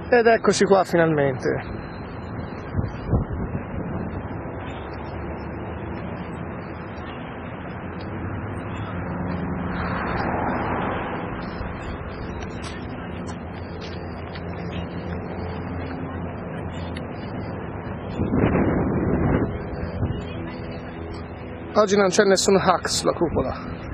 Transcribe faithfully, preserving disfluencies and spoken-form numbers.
Ed eccoci qua finalmente. Oggi non c'è nessun hack sulla cupola.